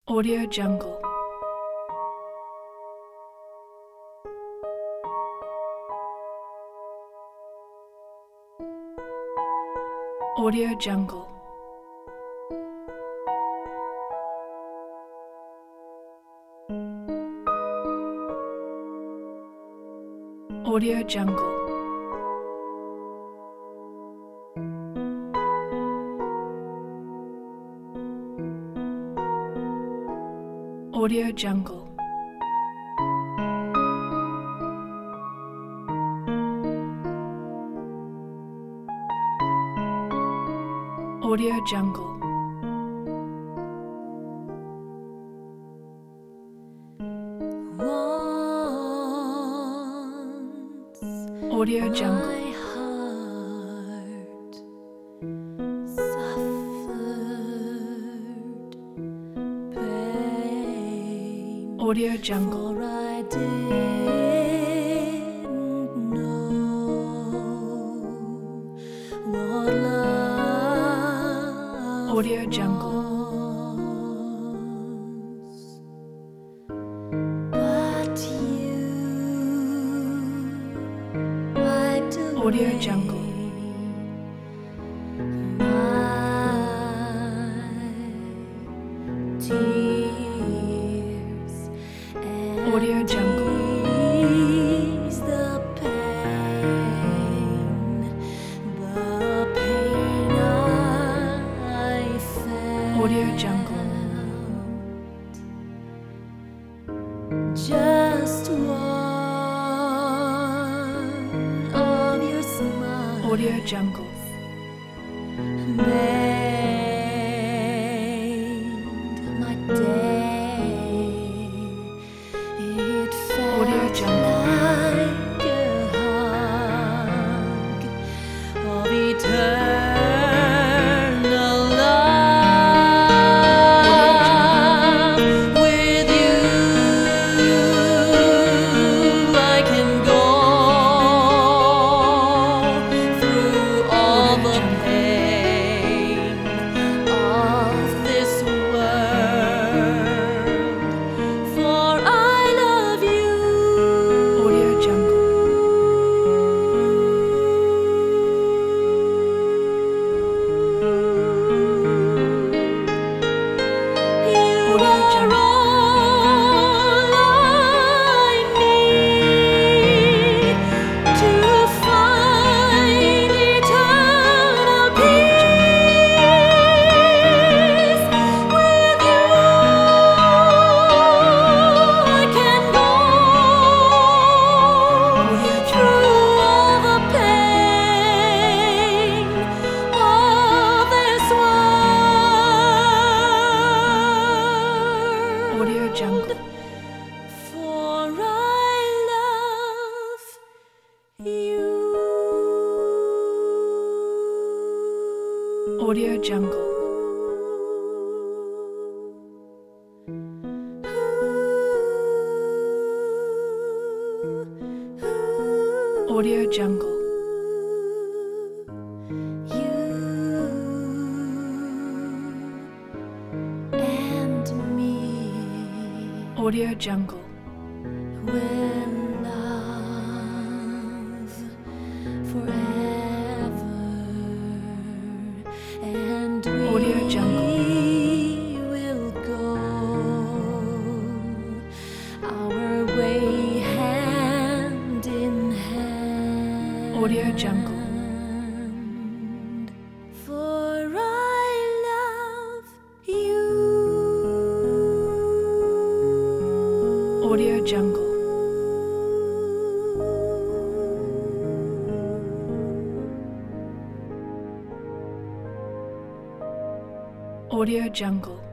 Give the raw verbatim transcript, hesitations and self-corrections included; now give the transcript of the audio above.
Audio Jungle. Audio Jungle. Audio Jungle. Audio Jungle. Audio Jungle. Once Audio Jungle. my heart suffered pain, Audio Jungle. for I didn't know what love Audio Jungle. was. But you wiped Audio away Jungle. my tears and Audio Jungle. eased the pain, the pain I felt. Audio Jungle. Just one of your smiles Audio Jungle. made my day. It felt Audio Jungle. like a hug of eternal love. With you, I can go through all the pain of this world, for I love you. Audio Jungle. You Audio are Jungle. all I need to find eternal peace. With you, I can go through all the pain of this world. Audio Jungle. For I love you. Audio Jungle. Audio Jungle. You and me. Audio Jungle. When love forever, and Audio Jungle. we will go our way hand in hand. Audio Jungle. For I love you. Audio Jungle. Audio Jungle.